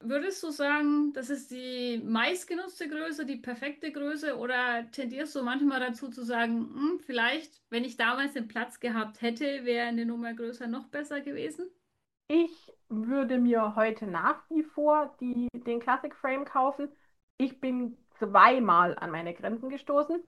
würdest du sagen, das ist die meistgenutzte Größe, die perfekte Größe, oder tendierst du manchmal dazu zu sagen, vielleicht, wenn ich damals den Platz gehabt hätte, wäre eine Nummer größer noch besser gewesen? Ich würde mir heute nach wie vor den Classic Frame kaufen. Ich bin zweimal an meine Grenzen gestoßen.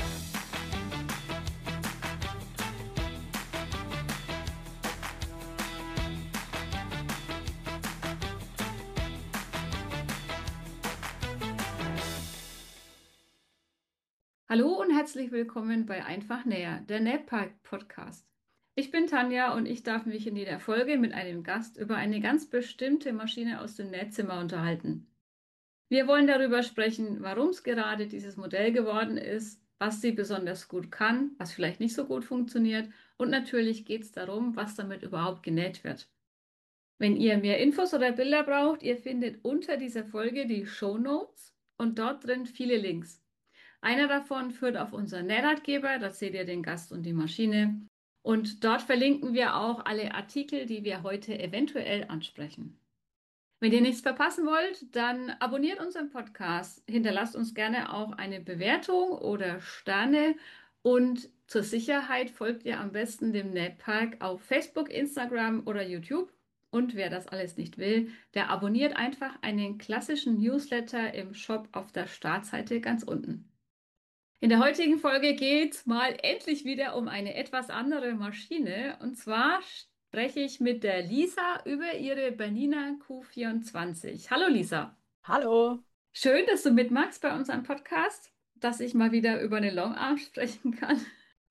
Hallo und herzlich willkommen bei Einfach Näher, der NähPark Podcast. Ich bin Tanja und ich darf mich in jeder Folge mit einem Gast über eine ganz bestimmte Maschine aus dem Nähzimmer unterhalten. Wir wollen darüber sprechen, warum es gerade dieses Modell geworden ist, was sie besonders gut kann, was vielleicht nicht so gut funktioniert, und natürlich geht es darum, was damit überhaupt genäht wird. Wenn ihr mehr Infos oder Bilder braucht, ihr findet unter dieser Folge die Show Notes und dort drin viele Links. Einer davon führt auf unseren Nähratgeber, da seht ihr den Gast und die Maschine. Und dort verlinken wir auch alle Artikel, die wir heute eventuell ansprechen. Wenn ihr nichts verpassen wollt, dann abonniert unseren Podcast, hinterlasst uns gerne auch eine Bewertung oder Sterne und zur Sicherheit folgt ihr am besten dem NetPark auf Facebook, Instagram oder YouTube. Und wer das alles nicht will, der abonniert einfach einen klassischen Newsletter im Shop auf der Startseite ganz unten. In der heutigen Folge geht es mal endlich wieder um eine etwas andere Maschine. Und zwar spreche ich mit der Lisa über ihre Bernina Q24. Hallo Lisa. Hallo. Schön, dass du mitmachst bei unserem Podcast, dass ich mal wieder über eine Longarm sprechen kann.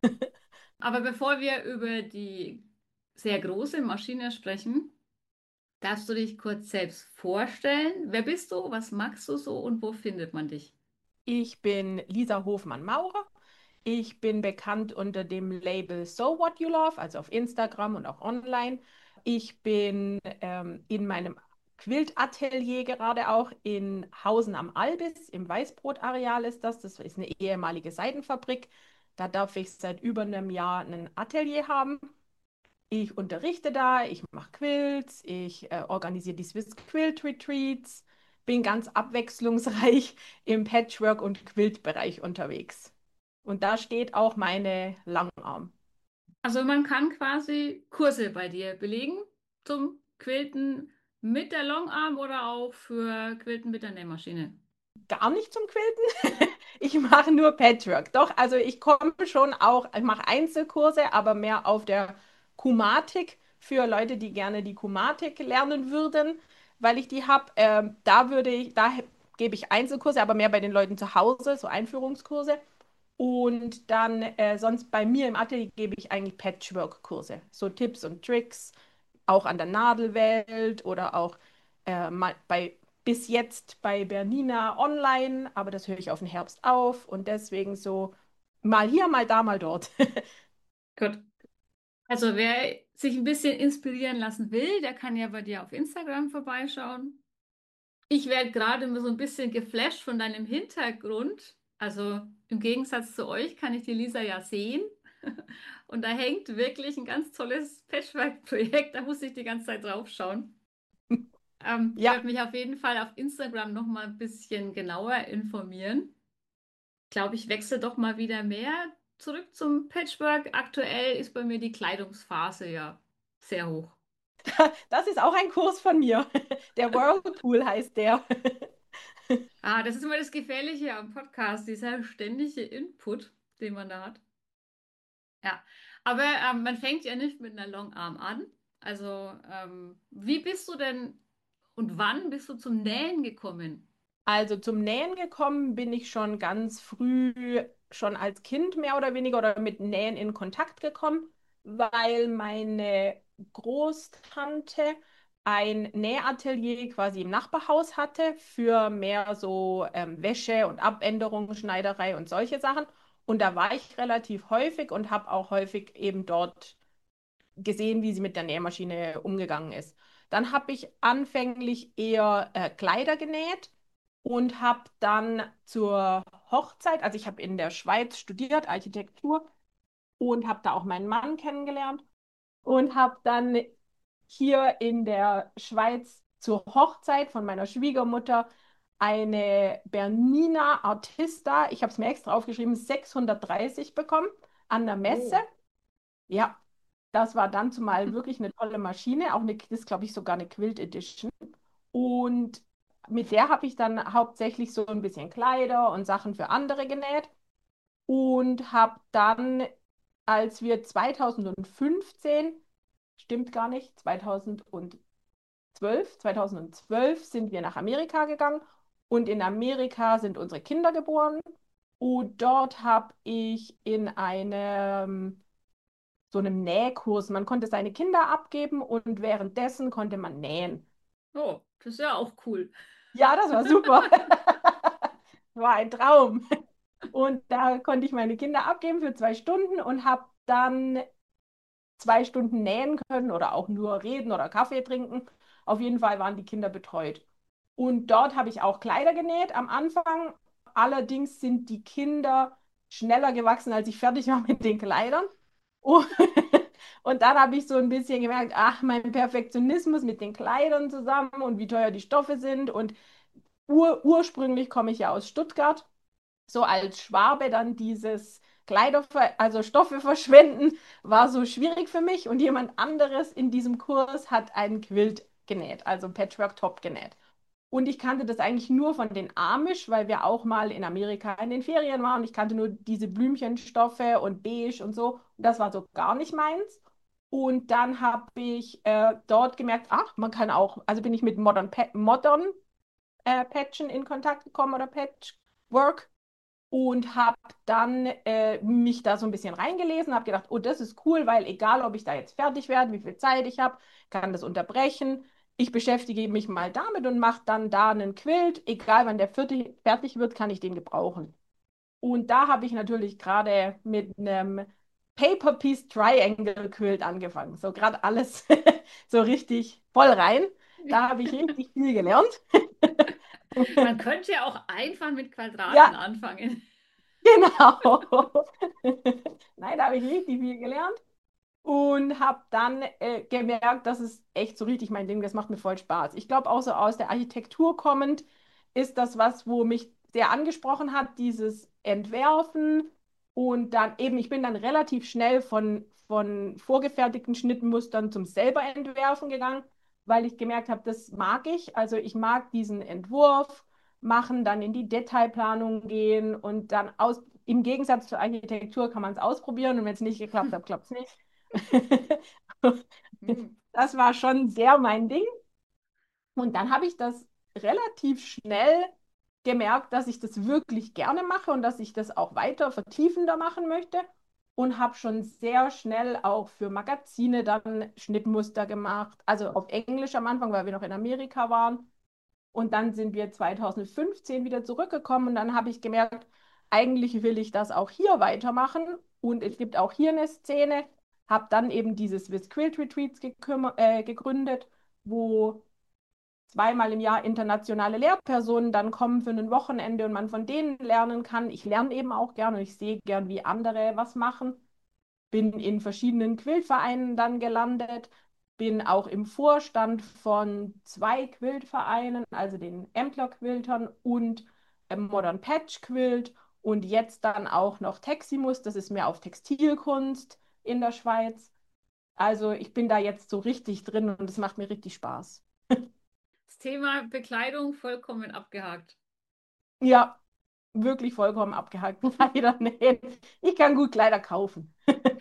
Aber bevor wir über die sehr große Maschine sprechen, darfst du dich kurz selbst vorstellen. Wer bist du? Was magst du so und wo findet man dich? Ich bin Lisa Hofmann-Maurer. Ich bin bekannt unter dem Label So What You Love, also auf Instagram und auch online. Ich bin in meinem Quiltatelier gerade auch in Hausen am Albis, im Weißbrotareal ist das. Das ist eine ehemalige Seidenfabrik. Da darf ich seit über einem Jahr ein Atelier haben. Ich unterrichte da, ich mache Quilts, ich organisiere die Swiss Quilt Retreats, bin ganz abwechslungsreich im Patchwork- und Quilt-Bereich unterwegs. Und da steht auch meine Langarm. Also man kann quasi Kurse bei dir belegen zum Quilten mit der Longarm oder auch für Quilten mit der Nähmaschine. Gar nicht zum Quilten. Ich mache nur Patchwork. Doch, also ich komme schon auch, ich mache Einzelkurse, aber mehr auf der Kumatik für Leute, die gerne die Kumatik lernen würden, weil ich die habe. Da gebe ich Einzelkurse, aber mehr bei den Leuten zu Hause, so Einführungskurse. Und dann sonst bei mir im Atelier gebe ich eigentlich Patchwork-Kurse, so Tipps und Tricks, auch an der Nadelwelt oder auch mal bis jetzt bei Bernina online, aber das höre ich auf den Herbst auf und deswegen so mal hier, mal da, mal dort. Gut. Also wer sich ein bisschen inspirieren lassen will, der kann ja bei dir auf Instagram vorbeischauen. Ich werde gerade so ein bisschen geflasht von deinem Hintergrund. Also im Gegensatz zu euch kann ich die Lisa ja sehen. Und da hängt wirklich ein ganz tolles Patchwork-Projekt. Da muss ich die ganze Zeit drauf schauen. Ich Ja, werde mich auf jeden Fall auf Instagram noch mal ein bisschen genauer informieren. Glaube ich, wechsle doch mal wieder mehr zurück zum Patchwork. Aktuell ist bei mir die Kleidungsphase ja sehr hoch. das ist auch ein Kurs von mir. Der Whirlpool heißt der. Ah, das ist immer das Gefährliche am Podcast, dieser ständige Input, den man da hat. Ja, aber man fängt ja nicht mit einer Longarm an. Also, wie bist du denn und wann bist du zum Nähen gekommen? Also zum Nähen gekommen bin ich schon ganz früh, schon als Kind mehr oder weniger oder mit Nähen in Kontakt gekommen, weil meine Großtante ein Nähatelier quasi im Nachbarhaus hatte für mehr so Wäsche und Abänderungen, Schneiderei und solche Sachen. Und da war ich relativ häufig und habe auch häufig eben dort gesehen, wie sie mit der Nähmaschine umgegangen ist. Dann habe ich anfänglich eher Kleider genäht und habe dann zur Hochzeit, also ich habe in der Schweiz studiert, Architektur und habe da auch meinen Mann kennengelernt und habe dann hier in der Schweiz zur Hochzeit von meiner Schwiegermutter eine Bernina Artista, ich habe es mir extra aufgeschrieben, 630 bekommen an der Messe. Oh. Ja, das war dann zumal wirklich eine tolle Maschine, auch eine, das ist, glaube ich, sogar eine Quilt Edition. Und mit der habe ich dann hauptsächlich so ein bisschen Kleider und Sachen für andere genäht und habe dann, als wir 2015, stimmt gar nicht, 2012 sind wir nach Amerika gegangen und in Amerika sind unsere Kinder geboren und dort habe ich in einem so einem Nähkurs, man konnte seine Kinder abgeben und währenddessen konnte man nähen. Oh, das ist ja auch cool. Ja, das war super. War ein Traum. Und da konnte ich meine Kinder abgeben für 2 Stunden und habe dann 2 Stunden nähen können oder auch nur reden oder Kaffee trinken. Auf jeden Fall waren die Kinder betreut. Und dort habe ich auch Kleider genäht am Anfang. Allerdings sind die Kinder schneller gewachsen, als ich fertig war mit den Kleidern. Und, und dann habe ich so ein bisschen gemerkt, ach, mein Perfektionismus mit den Kleidern zusammen und wie teuer die Stoffe sind. Und ursprünglich komme ich ja aus Stuttgart, so als Schwabe dann dieses also Stoffe verschwenden, war so schwierig für mich. Und jemand anderes in diesem Kurs hat einen Quilt genäht, also Patchwork-Top genäht. Und ich kannte das eigentlich nur von den Amish, weil wir auch mal in Amerika in den Ferien waren. Ich kannte nur diese Blümchenstoffe und beige und so. Und das war so gar nicht meins. Und dann habe ich dort gemerkt, ach, man kann auch, also bin ich mit Modern Patchen in Kontakt gekommen oder Patchwork und habe dann mich da so ein bisschen reingelesen, habe gedacht, oh, das ist cool, weil egal, ob ich da jetzt fertig werde, wie viel Zeit ich habe, kann das unterbrechen. Ich beschäftige mich mal damit und mache dann da einen Quilt. Egal, wann der fertig wird, kann ich den gebrauchen. Und da habe ich natürlich gerade mit einem Paper Piece Triangle Quilt angefangen. So gerade alles so richtig voll rein. Da habe ich richtig viel gelernt. Man könnte ja auch einfach mit Quadraten Ja, anfangen. genau. Nein, da habe ich richtig viel gelernt und habe dann gemerkt, das ist echt so richtig mein Ding, das macht mir voll Spaß. Ich glaube auch so aus der Architektur kommend ist das was, wo mich sehr angesprochen hat, dieses Entwerfen und dann eben, ich bin dann relativ schnell von vorgefertigten Schnittmustern zum selber Entwerfen gegangen, weil ich gemerkt habe, das mag ich. Also ich mag diesen Entwurf machen, dann in die Detailplanung gehen und dann im Gegensatz zur Architektur kann man es ausprobieren und wenn es nicht geklappt hat, klappt es nicht. Hm. Das war schon sehr mein Ding. Und dann habe ich das relativ schnell gemerkt, dass ich das wirklich gerne mache und dass ich das auch weiter vertiefender machen möchte. Und habe schon sehr schnell auch für Magazine dann Schnittmuster gemacht. Also auf Englisch am Anfang, weil wir noch in Amerika waren. Und dann sind wir 2015 wieder zurückgekommen und dann habe ich gemerkt, eigentlich will ich das auch hier weitermachen. Und es gibt auch hier eine Szene. Habe dann eben diese Swiss Quilt Retreats gegründet, wo zweimal im Jahr internationale Lehrpersonen dann kommen für ein Wochenende und man von denen lernen kann. Ich lerne eben auch gern und ich sehe gern, wie andere was machen. Bin in verschiedenen Quiltvereinen dann gelandet, bin auch im Vorstand von 2 Quiltvereinen, also den Embler Quiltern und Modern Patch Quilt und jetzt dann auch noch Teximus, das ist mehr auf Textilkunst in der Schweiz. Also ich bin da jetzt so richtig drin und es macht mir richtig Spaß. Das Thema Bekleidung vollkommen abgehakt. Ja, wirklich vollkommen abgehakt. Leider nicht. Ich kann gut Kleider kaufen.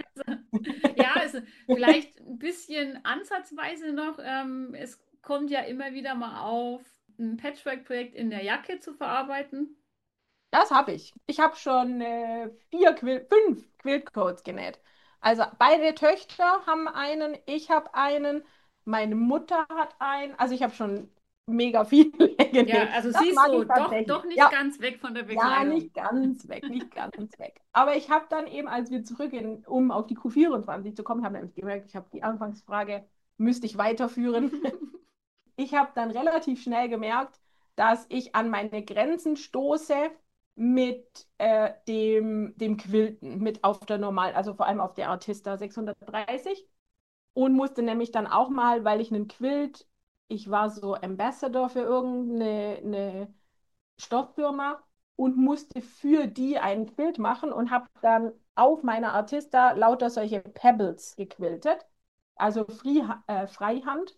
Ja, also vielleicht ein bisschen ansatzweise noch. Es kommt ja immer wieder mal auf, ein Patchwork-Projekt in der Jacke zu verarbeiten. Das habe ich. Ich habe schon 5 Quiltcoats genäht. Also beide Töchter haben einen, ich habe einen, meine Mutter hat einen. Also ich habe schon mega viele Ja, genäht. also Das siehst mag du, ich doch tatsächlich. nicht Ja, ganz weg von der ja, Bekleidung. nicht ganz weg, nicht ganz weg. Aber ich habe dann eben, als wir zurückgehen, um auf die Q24 zu kommen, habe nämlich gemerkt, ich habe die Anfangsfrage, müsste ich weiterführen. Ich habe dann relativ schnell gemerkt, dass ich an meine Grenzen stoße mit dem Quilten, mit auf der Normal, also vor allem auf der Artista 630 und musste nämlich dann auch mal, weil ich einen Quilt Ich war so Ambassador für irgendeine eine Stofffirma und musste für die ein Quilt machen und habe dann auf meiner Artista lauter solche Pebbles gequiltet, also Freihand.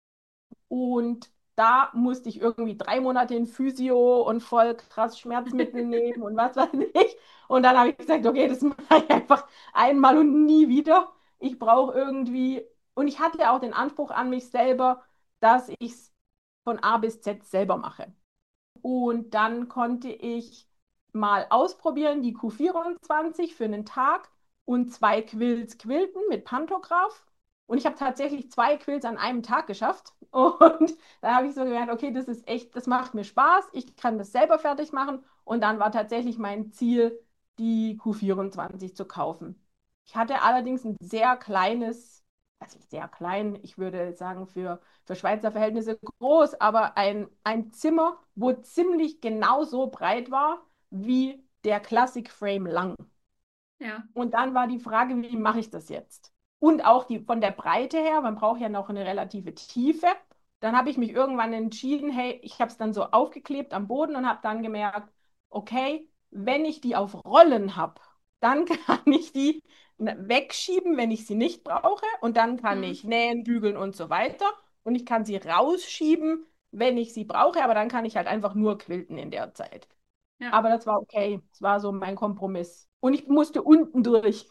Und da musste ich irgendwie 3 Monate in Physio und voll krass Schmerzmittel nehmen und was weiß ich. Und dann habe ich gesagt, okay, das mache ich einfach einmal und nie wieder. Ich brauche irgendwie, und ich hatte auch den Anspruch an mich selber, dass ich es von A bis Z selber mache. Und dann konnte ich mal ausprobieren, die Q24 für einen Tag und 2 Quills quilten mit Pantograph. Und ich habe tatsächlich 2 Quills an einem Tag geschafft. Und da habe ich so gemerkt, okay, das ist echt, das macht mir Spaß. Ich kann das selber fertig machen. Und dann war tatsächlich mein Ziel, die Q24 zu kaufen. Ich hatte allerdings ein sehr kleines, also sehr klein, ich würde sagen für Schweizer Verhältnisse groß, aber ein Zimmer, wo ziemlich genau so breit war wie der Classic Frame lang. Ja. Und dann war die Frage, wie mache ich das jetzt? Und auch von der Breite her, man braucht ja noch eine relative Tiefe. Dann habe ich mich irgendwann entschieden, hey, ich habe es dann so aufgeklebt am Boden und habe dann gemerkt, okay, wenn ich die auf Rollen habe, dann kann ich die wegschieben, wenn ich sie nicht brauche. Und dann kann Hm. ich nähen, bügeln und so weiter. Und ich kann sie rausschieben, wenn ich sie brauche, aber dann kann ich halt einfach nur quilten in der Zeit. Ja. Aber das war okay. Das war so mein Kompromiss. Und ich musste unten durch.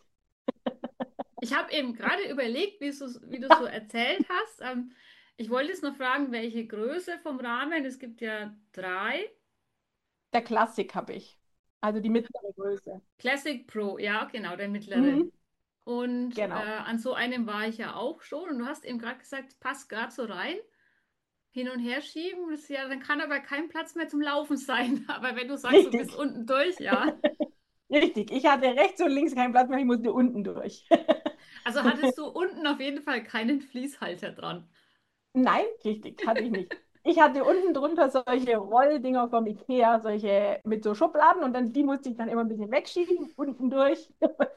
Ich habe eben gerade überlegt, wie du so erzählt hast. Ich wollte jetzt noch fragen, welche Größe vom Rahmen. Es gibt ja drei. Der Klassik habe ich. Also die mittlere Größe. Classic Pro, ja, genau, der mittlere. Mhm, Und genau. an so einem war ich ja auch schon. Und du hast eben gerade gesagt, passt gerade so rein. Hin und her schieben. Das, ja, dann kann aber kein Platz mehr zum Laufen sein. Aber wenn du sagst, du bist Richtig. unten durch, ja. Richtig. Ich hatte rechts und links keinen Platz mehr, ich musste unten durch. Also hattest du unten auf jeden Fall keinen Fließhalter dran. Nein, richtig, hatte ich nicht. Ich hatte unten drunter solche Rolldinger vom Ikea, solche mit so Schubladen und dann die musste ich dann immer ein bisschen wegschieben, unten durch.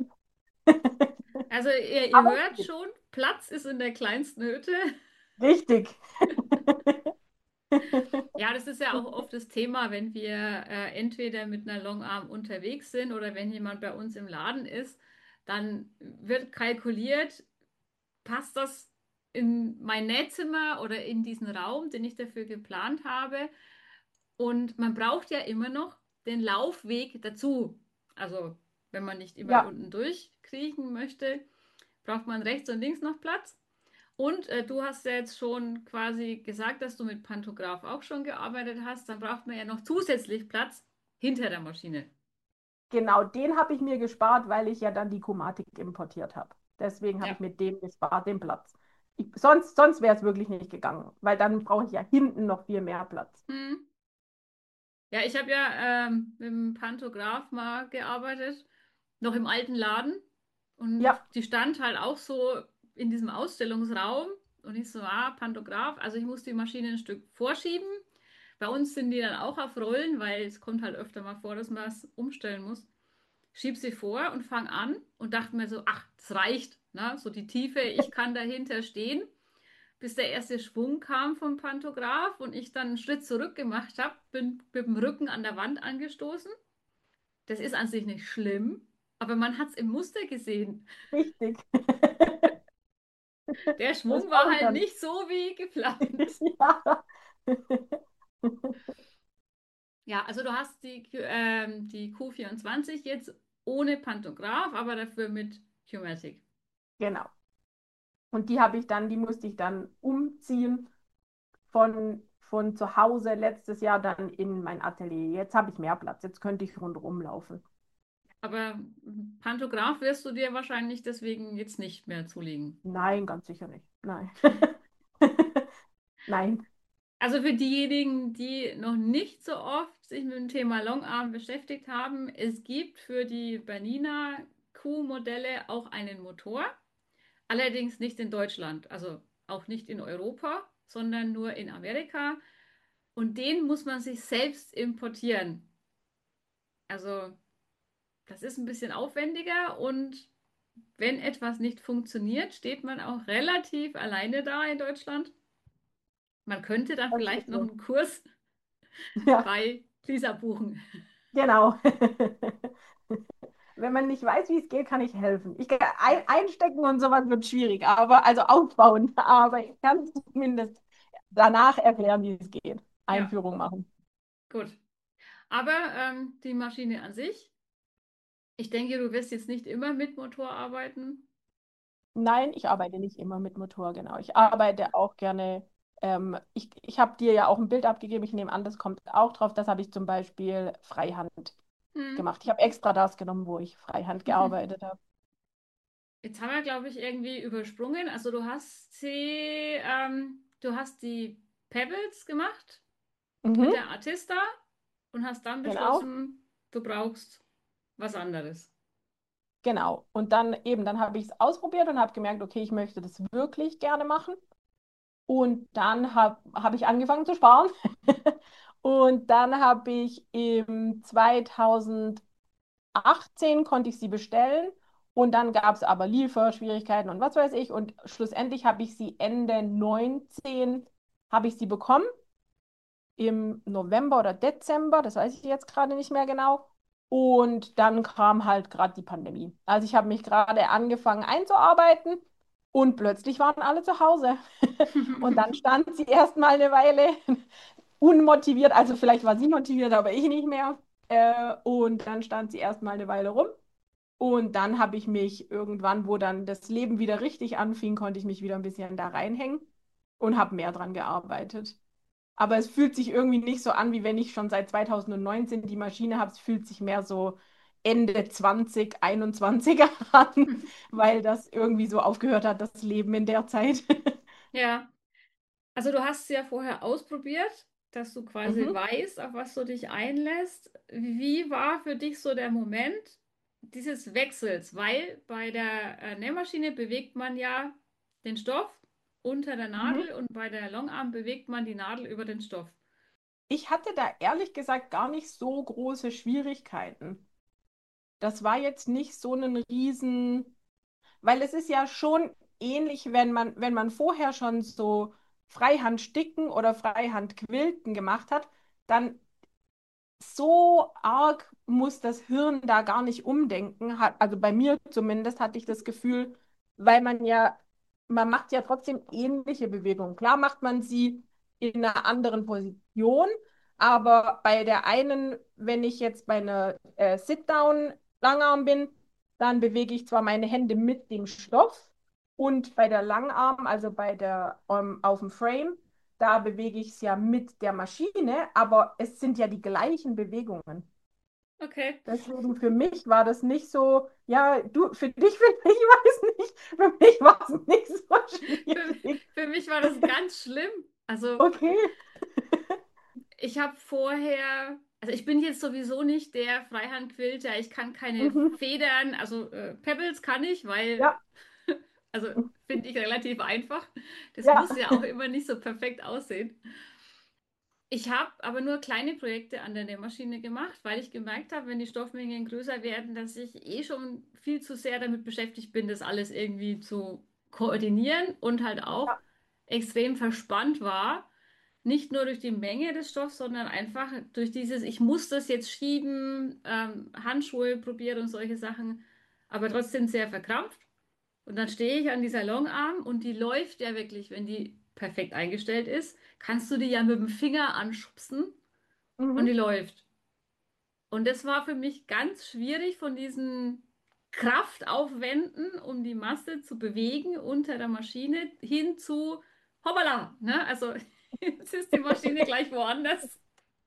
Also ihr Aber hört schon, Platz ist in der kleinsten Hütte. richtig. Ja, das ist ja auch oft das Thema, wenn wir entweder mit einer Longarm unterwegs sind oder wenn jemand bei uns im Laden ist, dann wird kalkuliert, passt das in mein Nähzimmer oder in diesen Raum, den ich dafür geplant habe. Und man braucht ja immer noch den Laufweg dazu. Also wenn man nicht immer Ja, unten durchkriechen möchte, braucht man rechts und links noch Platz. Und du hast ja jetzt schon quasi gesagt, dass du mit Pantograph auch schon gearbeitet hast. Dann braucht man ja noch zusätzlich Platz hinter der Maschine. genau, den habe ich mir gespart, weil ich ja dann die Kumatik importiert habe. Deswegen habe Ja. ich mit dem gespart, den Platz. Sonst wäre es wirklich nicht gegangen, weil dann brauche ich ja hinten noch viel mehr Platz. Hm. Ja, ich habe ja mit dem Pantograph mal gearbeitet, noch im alten Laden. Und Ja, die stand halt auch so in diesem Ausstellungsraum. Und ich so, Pantograph. Also ich muss die Maschine ein Stück vorschieben. Bei uns sind die dann auch auf Rollen, weil es kommt halt öfter mal vor, dass man es umstellen muss. Schieb sie vor und fang an und dachte mir so, ach, das reicht. Ne? So die Tiefe, ich kann dahinter stehen, bis der erste Schwung kam vom Pantograph und ich dann einen Schritt zurück gemacht habe, bin mit dem Rücken an der Wand angestoßen. Das ist an sich nicht schlimm, aber man hat es im Muster gesehen. richtig. Der Das Schwung war brauche ich halt dann. nicht so wie geplant. Ja. Ja, also du hast die Q24 jetzt ohne Pantograph, aber dafür mit Qmatic. Genau. Und die musste ich dann umziehen von zu Hause letztes Jahr dann in mein Atelier. Jetzt habe ich mehr Platz, jetzt könnte ich rundherum laufen. Aber Pantograph wirst du dir wahrscheinlich deswegen jetzt nicht mehr zulegen. Nein, ganz sicher nicht. Nein. Nein. Also für diejenigen, die noch nicht so oft sich mit dem Thema Longarm beschäftigt haben, es gibt für die Bernina Q-Modelle auch einen Motor, allerdings nicht in Deutschland, also auch nicht in Europa, sondern nur in Amerika. Und den muss man sich selbst importieren. Also das ist ein bisschen aufwendiger und wenn etwas nicht funktioniert, steht man auch relativ alleine da in Deutschland. Man könnte dann Das vielleicht ist noch so. einen Kurs Ja, bei Lisa buchen. genau. Wenn man nicht weiß, wie es geht, kann ich helfen. Einstecken und sowas wird schwierig, aber also aufbauen. Aber ich kann zumindest danach erklären, wie es geht. Ja, Einführung machen. gut. Aber die Maschine an sich, ich denke, du wirst jetzt nicht immer mit Motor arbeiten. Nein, ich arbeite nicht immer mit Motor, genau. Ich Ja. arbeite auch gerne. Ich habe dir ja auch ein Bild abgegeben. Ich nehme an, das kommt auch drauf. Das habe ich zum Beispiel Freihand Hm. gemacht. Ich habe extra das genommen, wo ich Freihand gearbeitet habe. Jetzt haben wir, glaube ich, irgendwie übersprungen. Also du hast die Pebbles gemacht mit Mhm, der Artista und hast dann genau. beschlossen, du brauchst was anderes. Genau. Und dann eben, dann habe ich es ausprobiert und habe gemerkt, okay, ich möchte das wirklich gerne machen. Und dann hab ich angefangen zu sparen. Und dann habe ich im 2018 konnte ich sie bestellen. Und dann gab es aber Lieferschwierigkeiten und was weiß ich. Und schlussendlich habe ich sie Ende 19 habe ich sie bekommen im November oder Dezember, das weiß ich jetzt gerade nicht mehr genau. Und dann kam halt gerade die Pandemie. Also ich habe mich gerade angefangen einzuarbeiten und plötzlich waren alle zu Hause. Und dann stand sie erstmal eine Weile unmotiviert, also vielleicht war sie motiviert, aber ich nicht mehr. Und dann stand sie erstmal eine Weile rum. Und dann habe ich mich irgendwann, wo dann das Leben wieder richtig anfing, konnte ich mich wieder ein bisschen da reinhängen und habe mehr dran gearbeitet. Aber es fühlt sich irgendwie nicht so an, wie wenn ich schon seit 2019 die Maschine habe. Es fühlt sich mehr so Ende 2021 an, weil das irgendwie so aufgehört hat, das Leben in der Zeit. Ja, also du hast es ja vorher ausprobiert, dass du quasi Mhm, weißt, auf was du dich einlässt. Wie war für dich so der Moment dieses Wechsels? Weil bei der Nähmaschine bewegt man ja den Stoff unter der mhm. Nadel und bei der Longarm bewegt man die Nadel über den Stoff. Ich hatte da ehrlich gesagt gar nicht so große Schwierigkeiten. Das war jetzt nicht so ein Riesen, weil es ist ja schon ähnlich, wenn man vorher schon so Freihand-Sticken oder Freihand-Quilten gemacht hat, dann so arg muss das Hirn da gar nicht umdenken. Also bei mir zumindest hatte ich das Gefühl, weil man macht ja trotzdem ähnliche Bewegungen. Klar macht man sie in einer anderen Position, aber bei der einen, wenn ich jetzt bei einer Sit-Down-Langarm bin, dann bewege ich zwar meine Hände mit dem Stoff und bei der Langarm, also auf dem Frame, da bewege ich es ja mit der Maschine, aber es sind ja die gleichen Bewegungen. Okay. Deswegen für mich war das nicht so, ja, du, für dich vielleicht, ich weiß nicht, für mich war es nicht so Für, schwierig. für mich war das ganz schlimm. Also Okay. ich habe vorher, also ich bin jetzt sowieso nicht der Freihandquilter. Ich kann keine Mhm. Federn, also Pebbles kann ich, weil, Ja, also finde ich relativ einfach. Das ja, muss ja auch immer nicht so perfekt aussehen. Ich habe aber nur kleine Projekte an der Nähmaschine gemacht, weil ich gemerkt habe, wenn die Stoffmengen größer werden, dass ich eh schon viel zu sehr damit beschäftigt bin, das alles irgendwie zu koordinieren und halt auch ja. extrem verspannt war. Nicht nur durch die Menge des Stoffs, sondern einfach durch dieses, ich muss das jetzt schieben, Handschuhe probiert und solche Sachen, aber trotzdem sehr verkrampft. Und dann stehe ich an dieser Longarm und die läuft ja wirklich, wenn die perfekt eingestellt ist, kannst du die ja mit dem Finger anschubsen und die Mhm. läuft. Und das war für mich ganz schwierig von diesen Kraftaufwänden, um die Masse zu bewegen unter der Maschine hin zu hoppala, ne? Also jetzt ist die Maschine gleich woanders.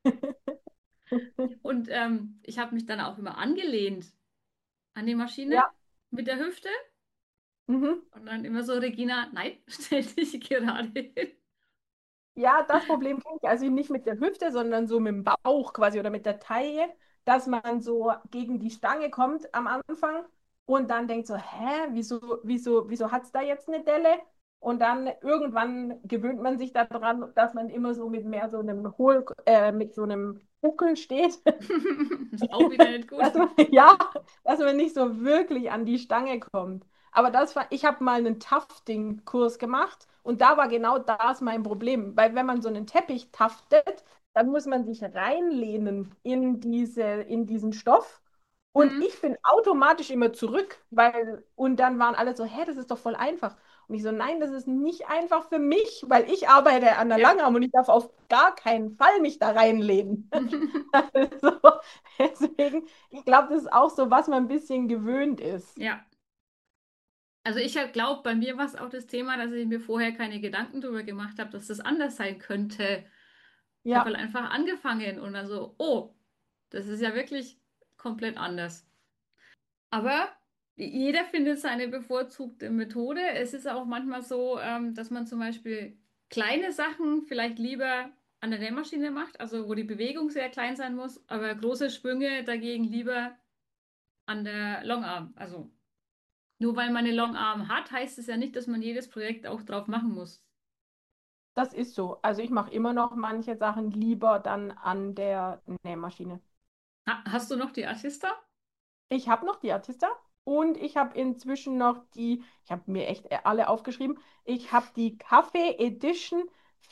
Und ich habe mich dann auch immer angelehnt an die Maschine Ja, mit der Hüfte mhm. und dann immer so, Regina, nein, stell dich gerade hin. Ja, das Problem kenne ich also nicht mit der Hüfte, sondern so mit dem Bauch quasi oder mit der Taille, dass man so gegen die Stange kommt am Anfang und dann denkt so, hä, wieso hat es da jetzt eine Delle? Und dann irgendwann gewöhnt man sich daran, dass man immer so mit mehr so einem mit so einem Buckel steht. Ist auch wieder nicht gut. Ja, dass man nicht so wirklich an die Stange kommt. Aber ich habe mal einen Tufting-Kurs gemacht Und da war genau das mein Problem, weil wenn man so einen Teppich taftet, dann muss man sich reinlehnen in diesen Stoff. Und Hm. ich bin automatisch immer zurück, und dann waren alle so, hä, das ist doch voll einfach. Und ich so, nein, das ist nicht einfach für mich, weil ich arbeite an der Ja. Langarm und ich darf auf gar keinen Fall mich da reinlehnen. Also, deswegen, ich glaube, das ist auch so, was man ein bisschen gewöhnt ist. Ja. Also ich glaube, bei mir war es auch das Thema, dass ich mir vorher keine Gedanken darüber gemacht habe, dass das anders sein könnte. Ich habe Ja, halt einfach angefangen und dann so, oh, das ist ja wirklich komplett anders. Aber jeder findet seine bevorzugte Methode. Es ist auch manchmal so, dass man zum Beispiel kleine Sachen vielleicht lieber an der Nähmaschine macht, also wo die Bewegung sehr klein sein muss, aber große Sprünge dagegen lieber an der Longarm. Also nur weil man eine Longarm hat, heißt es ja nicht, dass man jedes Projekt auch drauf machen muss. das ist so. Also ich mache immer noch manche Sachen lieber dann an der Nähmaschine. Hast du noch die Artista? Ich habe noch die Artista und ich habe inzwischen noch ich habe mir echt alle aufgeschrieben, ich habe die Kaffee Edition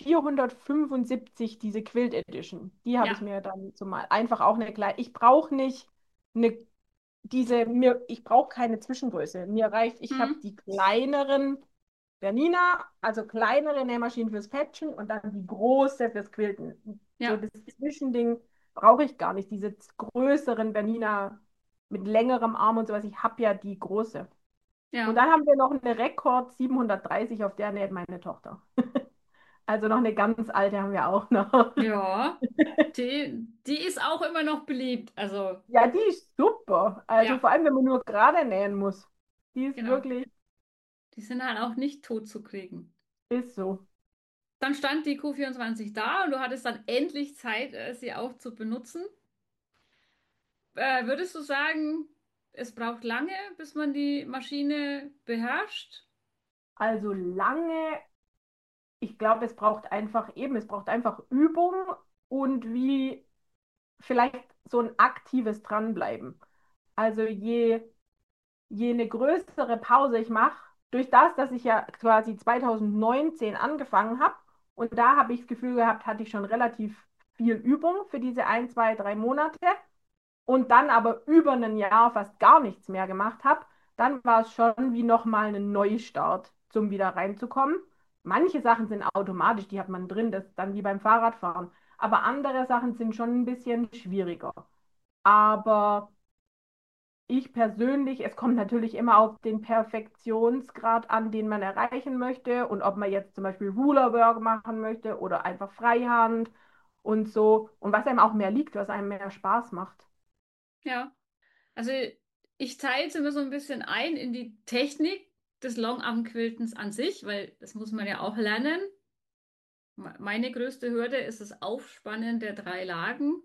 475, diese Quilt Edition. Die habe ich Ja. mir dann zumal einfach auch eine kleine. Ich brauche nicht eine, ich brauche keine Zwischengröße. Mir reicht, ich Hm. habe die kleineren Bernina, also kleinere Nähmaschinen fürs Patchen und dann die große fürs Quilten. So Ja. das Zwischending brauche ich gar nicht. Diese größeren Bernina mit längerem Arm und sowas. Ich habe ja die große. Und Ja. dann haben wir noch eine Rekord 730, auf der näht meine Tochter. Also noch eine ganz alte haben wir auch noch. Ja. Die ist auch immer noch beliebt. Also, Ja, die ist super. Also ja, vor allem, wenn man nur gerade nähen muss. Die ist genau. wirklich, Die sind halt auch nicht tot zu kriegen. ist so. Dann stand die Q24 da und du hattest dann endlich Zeit, sie auch zu benutzen. Würdest du sagen, es braucht lange, bis man die Maschine beherrscht? Also lange, ich glaube, es braucht einfach Übung und vielleicht so ein aktives Dranbleiben. Also je eine größere Pause ich mache, durch das, dass ich ja quasi 2019 angefangen habe und da habe ich das Gefühl gehabt, hatte ich schon relativ viel Übung für diese 1, 2, 3 Monate und dann aber über ein Jahr fast gar nichts mehr gemacht habe, dann war es schon wie nochmal ein Neustart, zum wieder reinzukommen. Manche Sachen sind automatisch, die hat man drin, das ist dann wie beim Fahrradfahren. Aber andere Sachen sind schon ein bisschen schwieriger. Aber ich persönlich, es kommt natürlich immer auf den Perfektionsgrad an, den man erreichen möchte und ob man jetzt zum Beispiel Rulerwork machen möchte oder einfach Freihand und so und was einem auch mehr liegt, was einem mehr Spaß macht. Ja. Also ich teile es immer so ein bisschen ein in die Technik des Longarm-Quiltens an sich, weil das muss man ja auch lernen. Meine größte Hürde ist das Aufspannen der drei Lagen.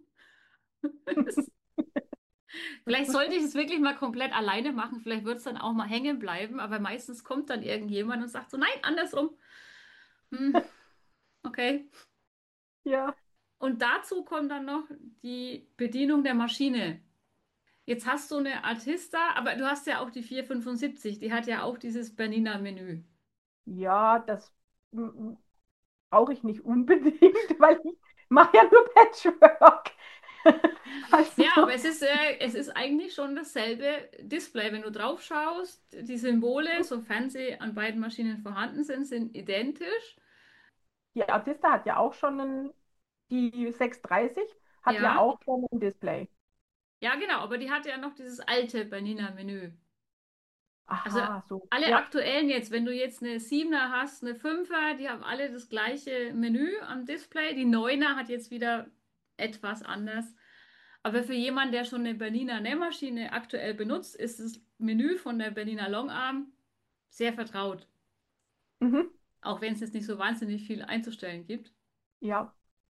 Vielleicht sollte ich es wirklich mal komplett alleine machen. Vielleicht wird es dann auch mal hängen bleiben, aber meistens kommt dann irgendjemand und sagt so, nein, andersrum. Hm, okay. Ja, Und dazu kommt dann noch die Bedienung der Maschine. Jetzt hast du eine Artista, aber du hast ja auch die 475. Die hat ja auch dieses Bernina-Menü. ja, das brauche ich nicht unbedingt, weil ich mache ja nur Patchwork. Also, Ja, aber es ist eigentlich schon dasselbe Display. Wenn du drauf schaust, die Symbole, sofern sie an beiden Maschinen vorhanden sind, sind identisch. die Artista hat ja auch schon die 630 hat ja Ja, auch schon ein Display. ja, genau. Aber die hat ja noch dieses alte Bernina-Menü. Also Aha, so. alle Ja. aktuellen jetzt, wenn du jetzt eine 7er hast, eine 5er, die haben alle das gleiche Menü am Display. Die 9er hat jetzt wieder etwas anders. Aber für jemanden, der schon eine Berliner Nähmaschine aktuell benutzt, ist das Menü von der Berliner Longarm sehr vertraut. Mhm. Auch wenn es jetzt nicht so wahnsinnig viel einzustellen gibt. Ja.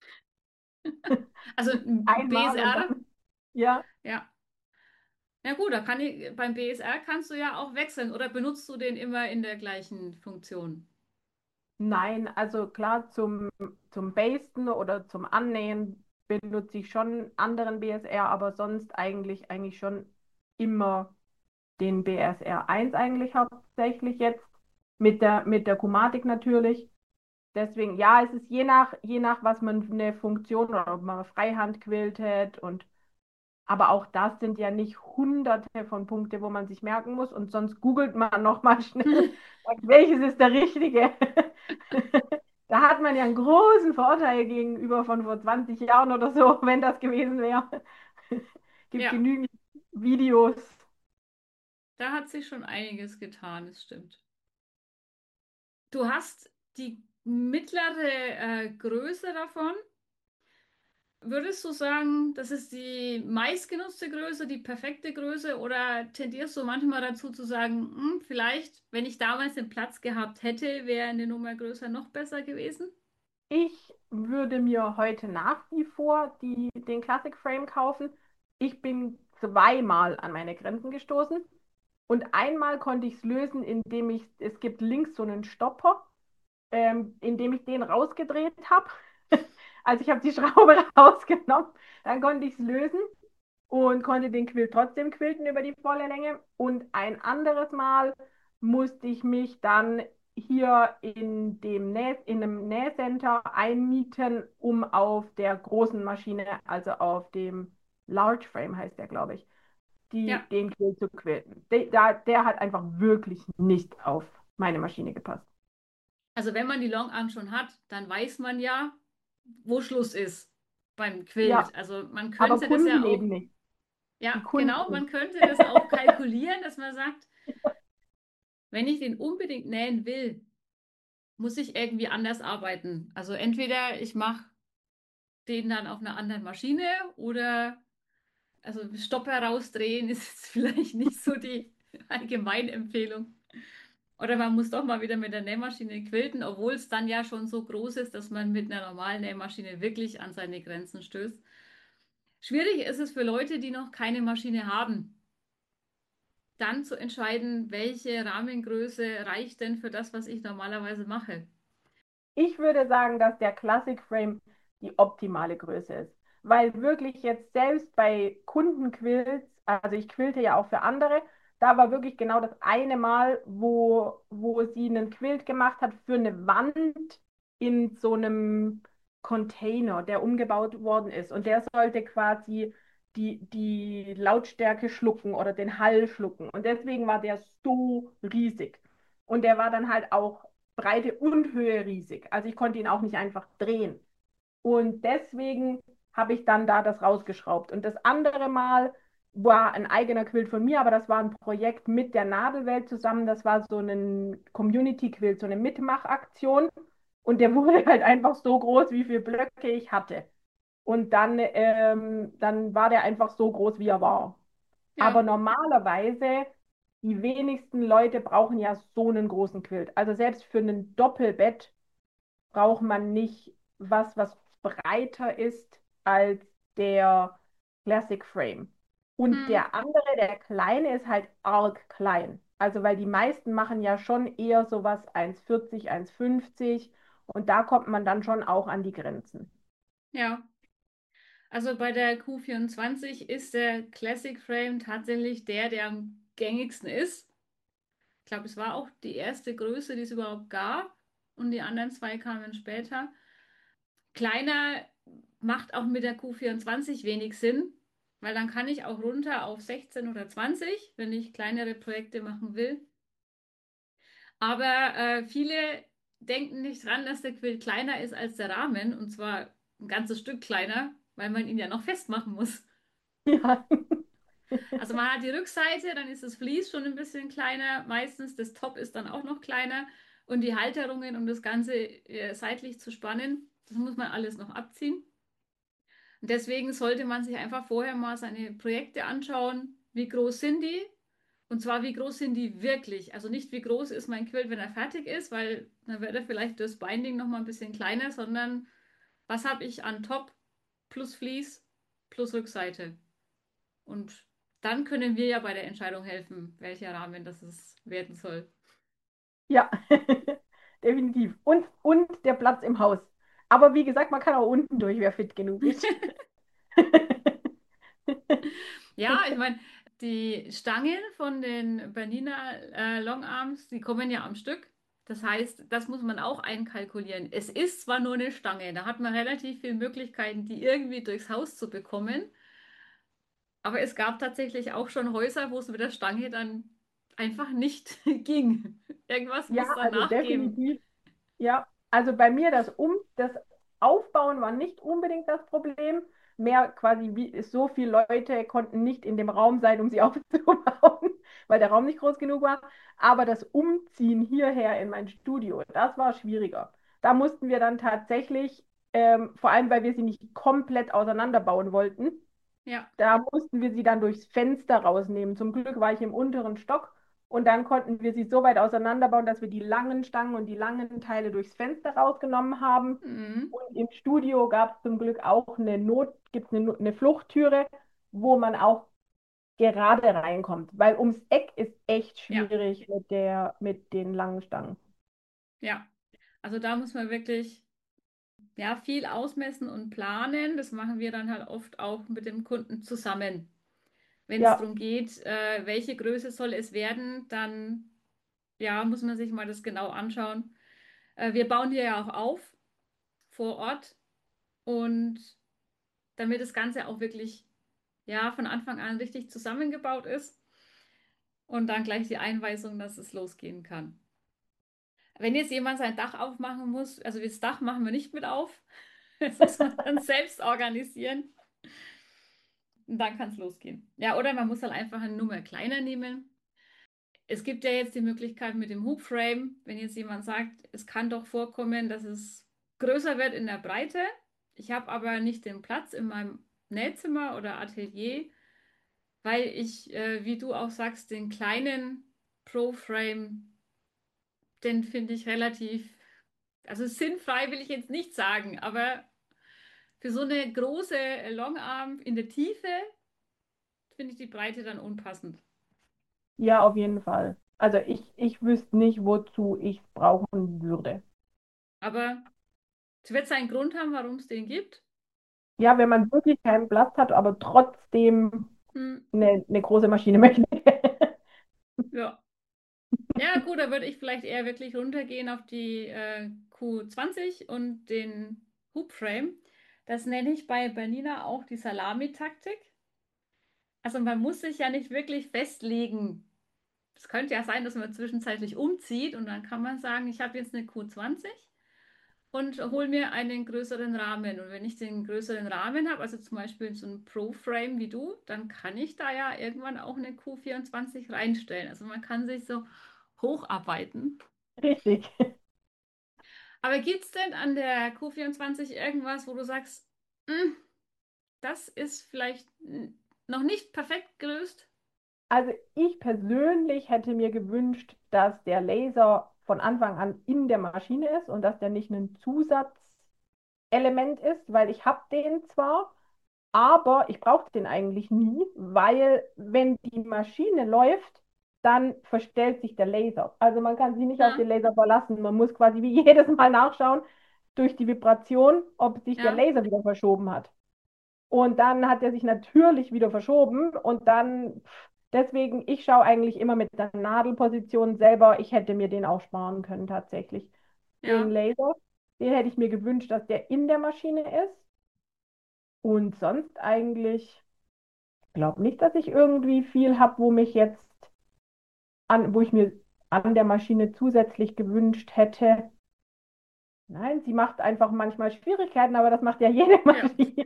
Also Einmal und BSR, dann, ja. ja. Ja gut, beim BSR kannst du ja auch wechseln oder benutzt du den immer in der gleichen Funktion? Nein, also klar, zum Basten oder zum Annähen benutze ich schon anderen BSR, aber sonst eigentlich schon immer den BSR 1 eigentlich hauptsächlich jetzt. mit der Kumatik natürlich. Deswegen, ja, es ist je nach, was man für eine Funktion oder ob man Freihand quiltet und aber auch das sind ja nicht hunderte von Punkte, wo man sich merken muss und sonst googelt man nochmal schnell, sagt, welches ist der richtige. Da hat man ja einen großen Vorteil gegenüber von vor 20 Jahren oder so, wenn das gewesen wäre. Gibt Ja, genügend Videos. da hat sich schon einiges getan, das stimmt. Du hast die mittlere Größe davon. Würdest du sagen, das ist die meistgenutzte Größe, die perfekte Größe, oder tendierst du manchmal dazu zu sagen, vielleicht, wenn ich damals den Platz gehabt hätte, wäre eine Nummer größer noch besser gewesen? Ich würde mir heute nach wie vor den Classic Frame kaufen. Ich bin zweimal an meine Grenzen gestoßen. Und einmal konnte ich es lösen, es gibt links so einen Stopper, indem ich den rausgedreht habe. Also ich habe die Schraube rausgenommen, dann konnte ich es lösen und konnte den Quilt trotzdem quilten über die volle Länge. Und ein anderes Mal musste ich mich dann hier in einem Nähcenter einmieten, um auf der großen Maschine, also auf dem Large Frame heißt der, glaube ich, Ja, den Quilt zu quilten. Der hat einfach wirklich nicht auf meine Maschine gepasst. also wenn man die Longarm schon hat, dann weiß man ja, wo Schluss ist beim Ja, Quilt. Also man aber könnte das Kunden ja auch, eben nicht. ja, Die Kunden genau, man nicht. könnte das auch kalkulieren, dass man sagt, wenn ich den unbedingt nähen will, muss ich irgendwie anders arbeiten. Also entweder ich mache den dann auf einer anderen Maschine oder also Stopper rausdrehen ist jetzt vielleicht nicht so die Allgemeinempfehlung. Oder man muss doch mal wieder mit der Nähmaschine quilten, obwohl es dann ja schon so groß ist, dass man mit einer normalen Nähmaschine wirklich an seine Grenzen stößt. Schwierig ist es für Leute, die noch keine Maschine haben, dann zu entscheiden, welche Rahmengröße reicht denn für das, was ich normalerweise mache. Ich würde sagen, dass der Classic Frame die optimale Größe ist. Weil wirklich jetzt selbst bei Kundenquilts, also ich quilte ja auch für andere, da war wirklich genau das eine Mal, wo sie einen Quilt gemacht hat für eine Wand in so einem Container, der umgebaut worden ist. Und der sollte quasi die Lautstärke schlucken oder den Hall schlucken. Und deswegen war der so riesig. Und der war dann halt auch Breite und Höhe riesig. Also ich konnte ihn auch nicht einfach drehen. Und deswegen habe ich dann da das rausgeschraubt. Und das andere Mal war ein eigener Quilt von mir, aber das war ein Projekt mit der Nadelwelt zusammen. Das war so ein Community-Quilt, so eine Mitmachaktion. Und der wurde halt einfach so groß, wie viele Blöcke ich hatte. Und dann war der einfach so groß, wie er war. Aber Ja, normalerweise, die wenigsten Leute brauchen ja so einen großen Quilt. Also selbst für ein Doppelbett braucht man nicht was breiter ist als der Classic Frame. Und hm, der andere, der kleine, ist halt arg klein. Also weil die meisten machen ja schon eher sowas 1,40, 1,50 und da kommt man dann schon auch an die Grenzen. ja. Also bei der Q24 ist der Classic Frame tatsächlich der am gängigsten ist. Ich glaube, es war auch die erste Größe, die es überhaupt gab. Und die anderen zwei kamen später. Kleiner macht auch mit der Q24 wenig Sinn, weil dann kann ich auch runter auf 16 oder 20, wenn ich kleinere Projekte machen will. Aber viele denken nicht dran, dass der Quilt kleiner ist als der Rahmen, und zwar ein ganzes Stück kleiner, weil man ihn ja noch festmachen muss. Ja. Also man hat die Rückseite, dann ist das Vlies schon ein bisschen kleiner, meistens das Top ist dann auch noch kleiner und die Halterungen, um das Ganze seitlich zu spannen, das muss man alles noch abziehen. Und deswegen sollte man sich einfach vorher mal seine Projekte anschauen, wie groß sind die, und zwar wie groß sind die wirklich. Also nicht wie groß ist mein Quilt, wenn er fertig ist, weil dann wird er vielleicht das Binding noch mal ein bisschen kleiner, sondern was habe ich an Top plus Vlies plus Rückseite. Und dann können wir ja bei der Entscheidung helfen, welcher Rahmen das es werden soll. Ja, definitiv. Und der Platz im Haus. Aber wie gesagt, man kann auch unten durch, wer fit genug ist. Ja, ich meine, die Stangen von den Bernina Longarms, die kommen ja am Stück. Das heißt, das muss man auch einkalkulieren. Es ist zwar nur eine Stange, da hat man relativ viele Möglichkeiten, die irgendwie durchs Haus zu bekommen, aber es gab tatsächlich auch schon Häuser, wo es mit der Stange dann einfach nicht ging. Irgendwas Ja, muss dann also nachgeben. definitiv. Ja, also bei mir das Aufbauen war nicht unbedingt das Problem. Mehr quasi, wie so viele Leute konnten nicht in dem Raum sein, um sie aufzubauen, weil der Raum nicht groß genug war. Aber das Umziehen hierher in mein Studio, das war schwieriger. Da mussten wir dann tatsächlich, vor allem weil wir sie nicht komplett auseinanderbauen wollten, Ja. da mussten wir sie dann durchs Fenster rausnehmen. Zum Glück war ich im unteren Stock und dann konnten wir sie so weit auseinanderbauen, dass wir die langen Stangen und die langen Teile durchs Fenster rausgenommen haben. Mhm. Und im Studio gab es zum Glück auch gibt's eine Fluchttüre, wo man auch gerade reinkommt, weil ums Eck ist echt Ja. schwierig mit den langen Stangen. Ja. Also da muss man wirklich ja viel ausmessen und planen. Das machen wir dann halt oft auch mit dem Kunden zusammen. Wenn es Ja, darum geht, welche Größe soll es werden, dann ja, muss man sich mal das genau anschauen. Wir bauen hier ja auch auf vor Ort und damit das Ganze auch wirklich ja von Anfang an richtig zusammengebaut ist und dann gleich die Einweisung, dass es losgehen kann. Wenn jetzt jemand sein Dach aufmachen muss, also das Dach machen wir nicht mit auf, das muss man dann selbst organisieren und dann kann es losgehen. Ja, oder man muss halt einfach eine Nummer kleiner nehmen. Es gibt ja jetzt die Möglichkeit mit dem Hubframe, wenn jetzt jemand sagt, es kann doch vorkommen, dass es größer wird in der Breite. Ich habe aber nicht den Platz in meinem Nähzimmer oder Atelier, weil ich, wie du auch sagst, den kleinen Pro-Frame, den finde ich relativ, also sinnfrei will ich jetzt nicht sagen, aber für so eine große Longarm in der Tiefe finde ich die Breite dann unpassend. ja, auf jeden Fall. Also ich wüsste nicht, wozu ich es brauchen würde. Aber es wird seinen Grund haben, warum es den gibt. Ja, wenn man wirklich keinen Platz hat, aber trotzdem Hm, eine große Maschine möchte. ja. Ja, gut, da würde ich vielleicht eher wirklich runtergehen auf die Q20 und den Hubframe. Das nenne ich bei Bernina auch die Salamitaktik. Also man muss sich ja nicht wirklich festlegen. Es könnte ja sein, dass man zwischenzeitlich umzieht und dann kann man sagen, ich habe jetzt eine Q20 und hole mir einen größeren Rahmen. Und wenn ich den größeren Rahmen habe, also zum Beispiel so einen Pro-Frame wie du, dann kann ich da ja irgendwann auch eine Q24 reinstellen. Also man kann sich so hocharbeiten. Richtig. Aber gibt es denn an der Q24 irgendwas, wo du sagst, "Mm, das ist vielleicht noch nicht perfekt gelöst"? Also ich persönlich hätte mir gewünscht, dass der Laser von Anfang an in der Maschine ist und dass der nicht ein Zusatzelement ist, weil ich habe den zwar, aber ich brauche den eigentlich nie, weil wenn die Maschine läuft, dann verstellt sich der Laser. Also man kann sich nicht auf Ja, den Laser verlassen. Man muss quasi wie jedes Mal nachschauen durch die Vibration, ob sich der ja, Laser wieder verschoben hat. Und dann hat er sich natürlich wieder verschoben und dann, deswegen, ich schaue eigentlich immer mit der Nadelposition selber. Ich hätte mir den auch sparen können tatsächlich. Den ja. Laser, den hätte ich mir gewünscht, dass der in der Maschine ist. Und sonst eigentlich, glaube nicht, dass ich irgendwie viel habe, wo ich mir an der Maschine zusätzlich gewünscht hätte. Nein, sie macht einfach manchmal Schwierigkeiten, aber das macht ja jede Ja. Maschine.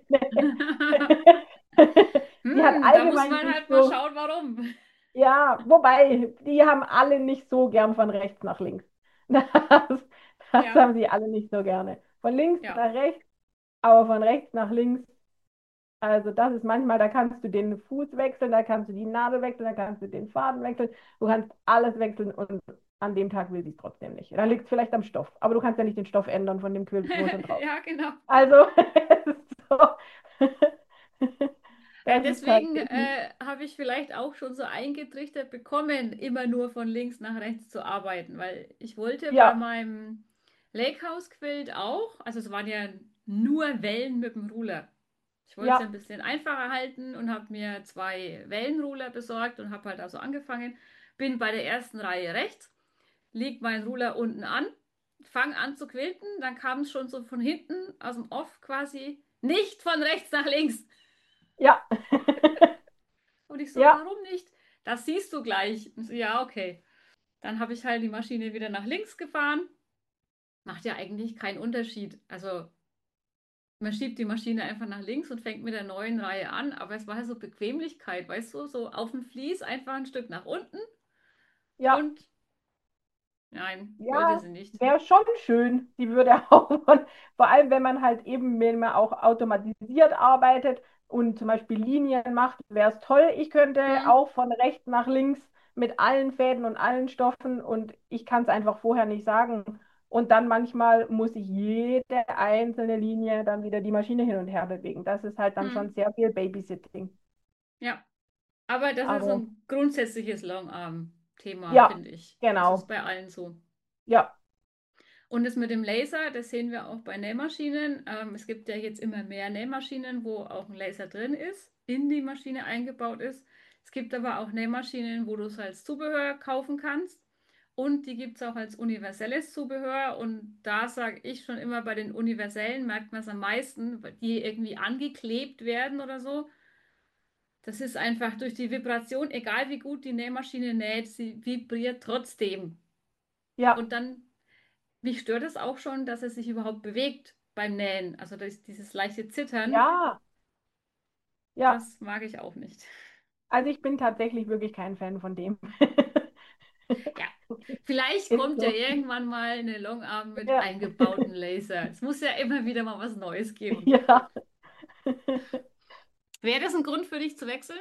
Sie hat Da muss allgemein man nicht halt mal so. schauen, warum. Ja, wobei, die haben alle nicht so gern von rechts nach links. Das Ja, haben sie alle nicht so gerne. Von links ja, nach rechts, aber von rechts nach links. Also das ist manchmal, da kannst du den Fuß wechseln, da kannst du die Nadel wechseln, da kannst du den Faden wechseln. Du kannst alles wechseln und an dem Tag will sie es trotzdem nicht. Da liegt es vielleicht am Stoff, aber du kannst ja nicht den Stoff ändern von dem Quilt, wo schon drauf. ja, genau. Also, es ist so. Ja, Das ist deswegen tatsächlich. habe ich vielleicht auch schon so eingetrichtert bekommen, immer nur von links nach rechts zu arbeiten, weil ich wollte bei Ja, meinem Lake House Quilt auch, also es waren ja nur Wellen mit dem Ruler. Ich wollte es ja ein ja, bisschen einfacher halten und habe mir zwei Wellenruler besorgt und habe halt also angefangen. Bin bei der ersten Reihe rechts. leg meinen Ruler unten an, fang an zu quilten, dann kam es schon so von hinten aus dem Off quasi, nicht von rechts nach links. Ja, Und ich so, ja, warum nicht? Das siehst du gleich. Und so, ja, okay. Dann habe ich halt die Maschine wieder nach links gefahren. Macht ja eigentlich keinen Unterschied. Also man schiebt die Maschine einfach nach links und fängt mit der neuen Reihe an. Aber es war halt so Bequemlichkeit, weißt du, so auf dem Vlies einfach ein Stück nach unten. ja. Und nein, wollte Ja, sie nicht. wäre schon schön. Die würde auch vor allem wenn man halt eben, wenn man auch automatisiert arbeitet und zum Beispiel Linien macht, wäre es toll. Ich könnte Hm, auch von rechts nach links mit allen Fäden und allen Stoffen und ich kann es einfach vorher nicht sagen. Und dann manchmal muss ich jede einzelne Linie dann wieder die Maschine hin und her bewegen. Das ist halt dann hm, schon sehr viel Babysitting. ja. Aber das ist so Aber ein grundsätzliches Longarm-Thema, ja, finde ich. Das ist genau. bei allen so. Ja, Und das mit dem Laser, das sehen wir auch bei Nähmaschinen. Es gibt ja jetzt immer mehr Nähmaschinen, wo auch ein Laser drin ist, in die Maschine eingebaut ist. Es gibt aber auch Nähmaschinen, wo du es als Zubehör kaufen kannst. Und die gibt es auch als universelles Zubehör. Und da sage ich schon immer, bei den universellen merkt man es am meisten, weil die irgendwie angeklebt werden oder so. Das ist einfach durch die Vibration, egal wie gut die Nähmaschine näht, sie vibriert trotzdem. ja, Und dann mich stört es auch schon, dass er sich überhaupt bewegt beim Nähen. Also dieses leichte Zittern, ja, ja. das mag ich auch nicht. Also ich bin tatsächlich wirklich kein Fan von dem. Ja, vielleicht Ist kommt ja so. irgendwann mal eine Longarm mit Ja. eingebauten Laser. Es muss ja immer wieder mal was Neues geben. Ja. Wäre das ein Grund für dich zu wechseln?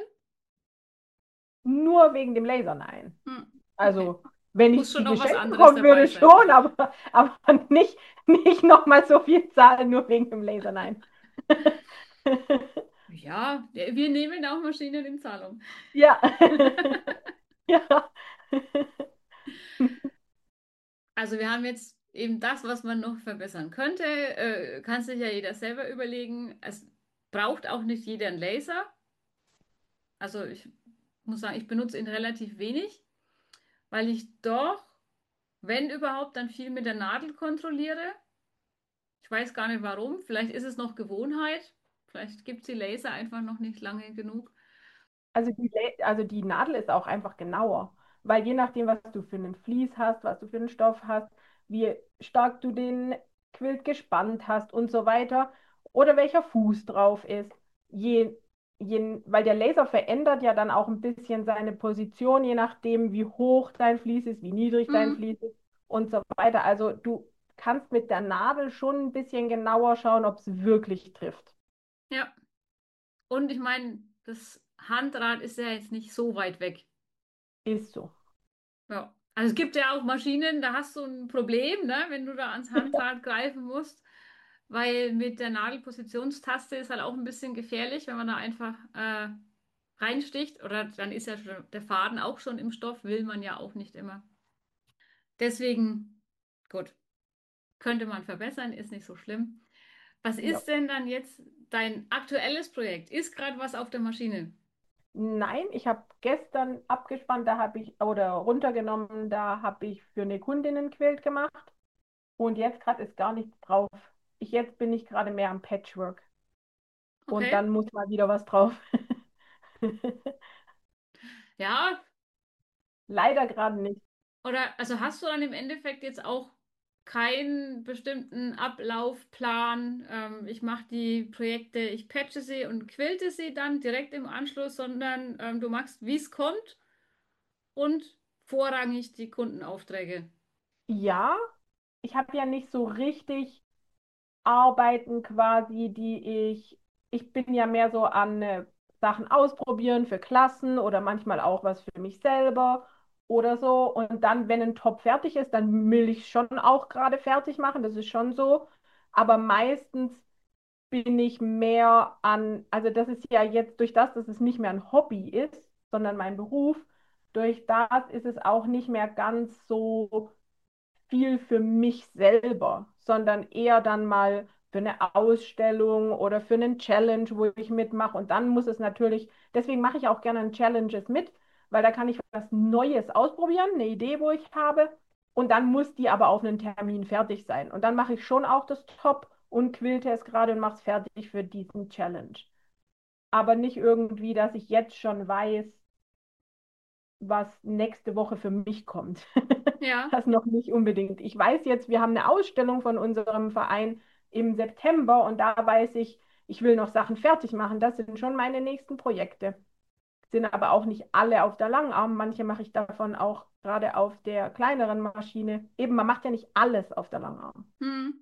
Nur wegen dem Laser, nein. Hm, okay. Also, wenn Muss ich schon die noch was geschenkt anderes bekommen dabei würde, sein. schon, aber nicht nochmal so viel zahlen, nur wegen dem Laser, nein. Ja, wir nehmen auch Maschinen in Zahlung. Ja. Ja. Also wir haben jetzt eben das, was man noch verbessern könnte. Kann sich ja jeder selber überlegen. Es braucht auch nicht jeder einen Laser. Also ich muss sagen, ich benutze ihn relativ wenig, weil ich doch, wenn überhaupt, dann viel mit der Nadel kontrolliere. Ich weiß gar nicht warum. Vielleicht ist es noch Gewohnheit. Vielleicht gibt es die Laser einfach noch nicht lange genug. Also die Nadel ist auch einfach genauer, weil je nachdem, was du für einen Vlies hast, was du für einen Stoff hast, wie stark du den Quilt gespannt hast und so weiter, oder welcher Fuß drauf ist, weil der Laser verändert ja dann auch ein bisschen seine Position, je nachdem, wie hoch dein Vlies ist, wie niedrig dein Hm, Vlies ist und so weiter. Also du kannst mit der Nadel schon ein bisschen genauer schauen, ob es wirklich trifft. ja. Und ich meine, das Handrad ist ja jetzt nicht so weit weg. Ist so. Ja. Also es gibt ja auch Maschinen, da hast du ein Problem, ne, wenn du da ans Handrad greifen musst, weil mit der Nadelpositionstaste ist halt auch ein bisschen gefährlich, wenn man da einfach reinsticht oder dann ist ja schon der Faden auch schon im Stoff, will man ja auch nicht immer. Deswegen, gut, könnte man verbessern, ist nicht so schlimm. Was Ja. ist denn dann jetzt dein aktuelles Projekt? Ist gerade was auf der Maschine? Nein, ich habe gestern abgespannt, da habe ich, oder runtergenommen, da habe ich für eine Kundin ein Quilt gemacht und jetzt gerade ist gar nichts drauf. Jetzt bin ich gerade mehr am Patchwork und Okay. dann muss mal wieder was drauf. Ja, Leider gerade nicht. oder also hast du dann im Endeffekt jetzt auch keinen bestimmten Ablaufplan? Ich mache die Projekte, ich patche sie und quilte sie dann direkt im Anschluss, sondern du machst, wie es kommt und vorrangig die Kundenaufträge. Ja, ich habe ja nicht so richtig Arbeiten quasi, ich bin ja mehr so an Sachen ausprobieren für Klassen oder manchmal auch was für mich selber oder so. Und dann, wenn ein Top fertig ist, dann will ich schon auch gerade fertig machen, das ist schon so. Aber meistens bin ich mehr an, also das ist ja jetzt durch das, dass es nicht mehr ein Hobby ist, sondern mein Beruf, durch das ist es auch nicht mehr ganz so viel für mich selber, sondern eher dann mal für eine Ausstellung oder für einen Challenge, wo ich mitmache. Und dann muss es natürlich, deswegen mache ich auch gerne an Challenges mit, weil da kann ich was Neues ausprobieren, eine Idee, wo ich habe. Und dann muss die aber auf einen Termin fertig sein. Und dann mache ich schon auch das Top und quilte es gerade und mache es fertig für diesen Challenge. Aber nicht irgendwie, dass ich jetzt schon weiß, was nächste Woche für mich kommt. Ja. Das noch nicht unbedingt. Ich weiß jetzt, wir haben eine Ausstellung von unserem Verein im September und da weiß ich, ich will noch Sachen fertig machen. Das sind schon meine nächsten Projekte. Sind aber auch nicht alle auf der Langarm. Manche mache ich davon auch gerade auf der kleineren Maschine. Eben, man macht ja nicht alles auf der Langarm. Hm.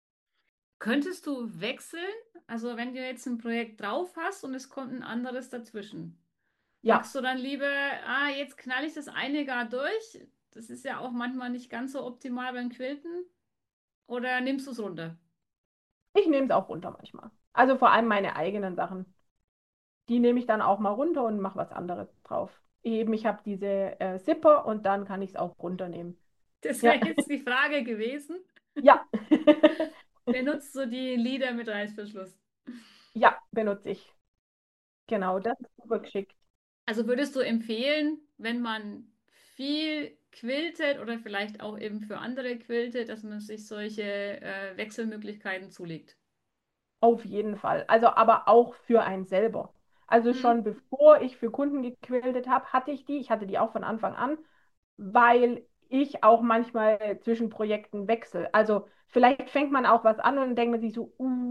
Könntest du wechseln? Also wenn du jetzt ein Projekt drauf hast und es kommt ein anderes dazwischen. Ja, Magst du dann lieber, jetzt knall ich das eine gar durch? Das ist ja auch manchmal nicht ganz so optimal beim Quilten. Oder nimmst du es runter? ich nehme es auch runter manchmal. Also vor allem meine eigenen Sachen. Die nehme ich dann auch mal runter und mache was anderes drauf. Eben, ich habe diese Zipper und dann kann ich es auch runternehmen. Das Ja, wäre jetzt die Frage gewesen. ja, Benutzt du die Lieder mit Reißverschluss? ja, benutze ich. Genau, das ist super geschickt. Also würdest du empfehlen, wenn man viel quiltet oder vielleicht auch eben für andere quiltet, dass man sich solche Wechselmöglichkeiten zulegt? Auf jeden Fall. Also aber auch für einen selber. Also Hm? schon bevor ich für Kunden gequiltet habe, hatte ich die. Ich hatte die auch von Anfang an, weil ich auch manchmal zwischen Projekten wechsle. Also vielleicht fängt man auch was an und dann denkt man sich so,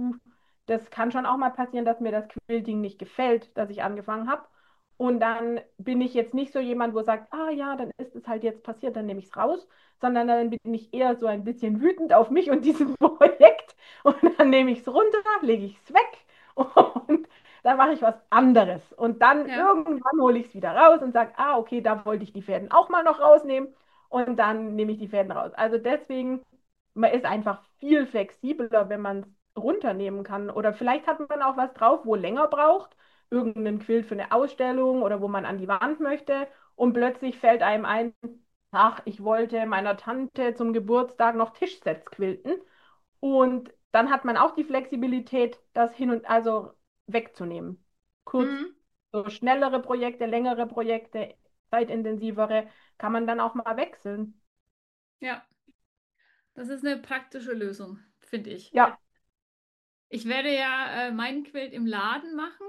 das kann schon auch mal passieren, dass mir das Quilting nicht gefällt, dass ich angefangen habe. Und dann bin ich jetzt nicht so jemand, wo sagt, ah ja, dann ist es halt jetzt passiert, dann nehme ich es raus, sondern dann bin ich eher so ein bisschen wütend auf mich und dieses Projekt und dann nehme ich es runter, lege ich es weg und dann mache ich was anderes. Und dann Ja. irgendwann hole ich es wieder raus und sage, ah, okay, da wollte ich die Fäden auch mal noch rausnehmen und dann nehme ich die Fäden raus. Also deswegen, man ist einfach viel flexibler, wenn man es runternehmen kann. Oder vielleicht hat man auch was drauf, wo länger braucht, irgendeinen Quilt für eine Ausstellung oder wo man an die Wand möchte und plötzlich fällt einem ein, ach, ich wollte meiner Tante zum Geburtstag noch Tischsets quilten. Und dann hat man auch die Flexibilität, das hin und also wegzunehmen. Kurz, Hm? so schnellere Projekte, längere Projekte, zeitintensivere, kann man dann auch mal wechseln. Ja, das ist eine praktische Lösung, finde ich. Ja, Ich werde ja meinen Quilt im Laden machen.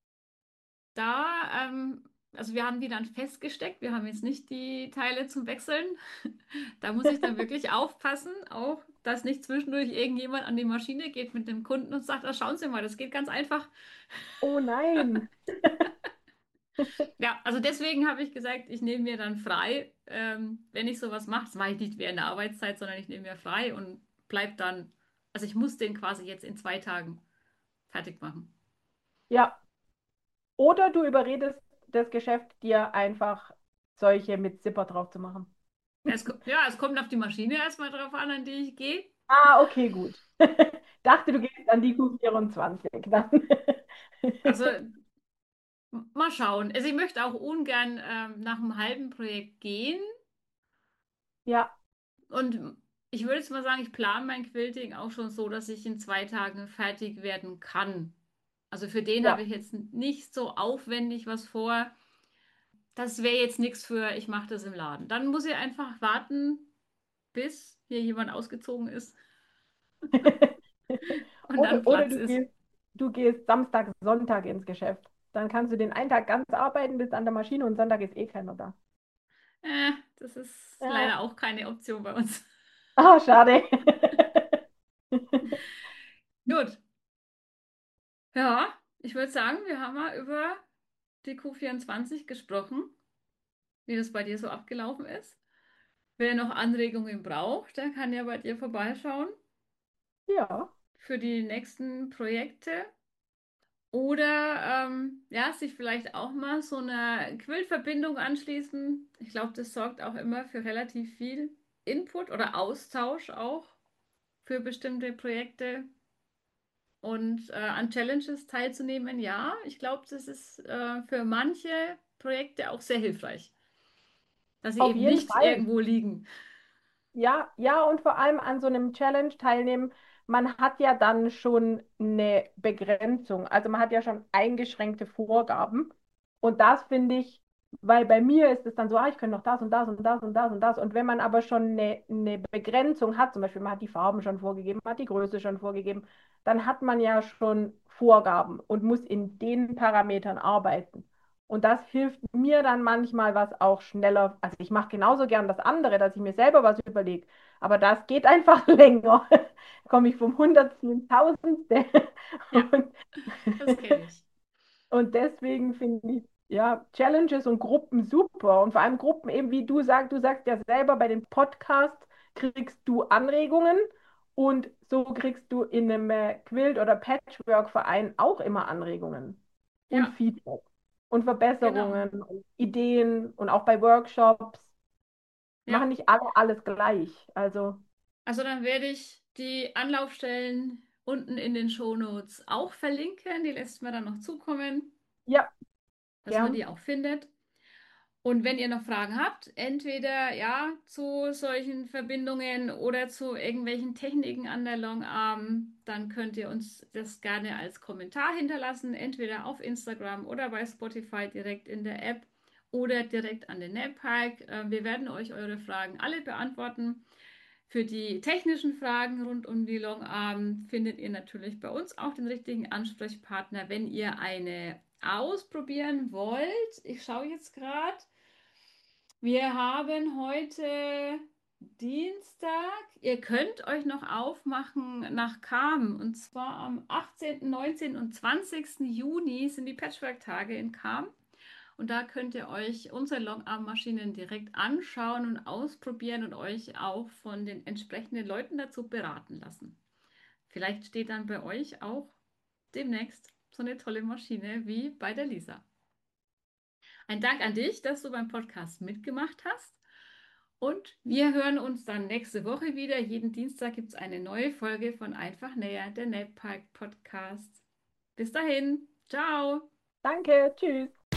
Da, also wir haben die dann festgesteckt. Wir haben jetzt nicht die Teile zum Wechseln. Da muss ich dann wirklich aufpassen, auch, dass nicht zwischendurch irgendjemand an die Maschine geht mit dem Kunden und sagt, schauen Sie mal, das geht ganz einfach. oh nein. Ja, also deswegen habe ich gesagt, ich nehme mir dann frei, wenn ich sowas mache. Das mache ich nicht während der Arbeitszeit, sondern ich nehme mir frei und bleib dann, also ich muss den quasi jetzt in 2 Tagen fertig machen. Ja, oder du überredest das Geschäft, dir einfach solche mit Zipper drauf zu machen. Ja, es kommt auf die Maschine erstmal drauf an, an die ich gehe. Ah, okay, gut. Dachte, du gehst an die Q24. Dann. Also mal schauen. Also ich möchte auch ungern nach einem halben Projekt gehen. Ja, Und ich würde jetzt mal sagen, ich plane mein Quilting auch schon so, dass ich in 2 Tagen fertig werden kann. Also für den habe ja. ich jetzt nicht so aufwendig was vor. Das wäre jetzt nichts für, ich mache das im Laden. Dann muss ich einfach warten, bis hier jemand ausgezogen ist und dann Oder Platz ist. du gehst Samstag, Sonntag ins Geschäft. Dann kannst du den einen Tag ganz arbeiten, bist an der Maschine und Sonntag ist eh keiner da. Das ist Äh, leider auch keine Option bei uns. ah, schade. Gut, ja, ich würde sagen, wir haben mal über die Q24 gesprochen, wie das bei dir so abgelaufen ist. Wer noch Anregungen braucht, der kann ja bei dir vorbeischauen Ja, für die nächsten Projekte. Oder ja, sich vielleicht auch mal so einer Quillverbindung anschließen. Ich glaube, das sorgt auch immer für relativ viel Input oder Austausch auch für bestimmte Projekte und an Challenges teilzunehmen. Ja, ich glaube, das ist für manche Projekte auch sehr hilfreich, dass sie auf eben jeden nicht Fall. irgendwo liegen. Ja, ja, und vor allem an so einem Challenge teilnehmen. Man hat ja dann schon eine Begrenzung. Also man hat ja schon eingeschränkte Vorgaben. Und das finde ich Weil bei mir ist es dann so, ah, ich könnte noch das und das und das und das und das. Und wenn man aber schon eine Begrenzung hat, zum Beispiel man hat die Farben schon vorgegeben, man hat die Größe schon vorgegeben, dann hat man ja schon Vorgaben und muss in den Parametern arbeiten. Und das hilft mir dann manchmal, was auch schneller. Also ich mache genauso gern das andere, dass ich mir selber was überlege. Aber das geht einfach länger. Da komme ich vom Hundertsten ins Tausendste. Ja, Und das kenne ich. und deswegen finde ich ja Challenges und Gruppen super. Und vor allem Gruppen, eben wie du sagst ja selber, bei den Podcasts kriegst du Anregungen und so kriegst du in einem Quilt- oder Patchwork-Verein auch immer Anregungen und Ja, Feedback und genau. Verbesserungen und Ideen und auch bei Workshops machen Ja, nicht alle alles gleich. Also also dann werde ich die Anlaufstellen unten in den Shownotes auch verlinken. Die lässt mir dann noch zukommen, ja, dass man gern. die auch findet. Und wenn ihr noch Fragen habt, entweder ja zu solchen Verbindungen oder zu irgendwelchen Techniken an der Longarm, dann könnt ihr uns das gerne als Kommentar hinterlassen, entweder auf Instagram oder bei Spotify direkt in der App oder direkt an den NAPAC. Wir werden euch eure Fragen alle beantworten. Für die technischen Fragen rund um die Longarm findet ihr natürlich bei uns auch den richtigen Ansprechpartner, wenn ihr eine ausprobieren wollt. Ich schaue jetzt gerade. Wir haben heute Dienstag. Ihr könnt euch noch aufmachen nach Cham. Und zwar am 18., 19. und 20. Juni sind die Patchwork-Tage in Cham. Und da könnt ihr euch unsere Longarm-Maschinen direkt anschauen und ausprobieren und euch auch von den entsprechenden Leuten dazu beraten lassen. Vielleicht steht dann bei euch auch demnächst so eine tolle Maschine wie bei der Lisa. Ein Dank an dich, dass du beim Podcast mitgemacht hast. Und wir hören uns dann nächste Woche wieder. Jeden Dienstag gibt es eine neue Folge von Einfach Näher, der NetPark Podcast. Bis dahin, ciao! Danke, tschüss.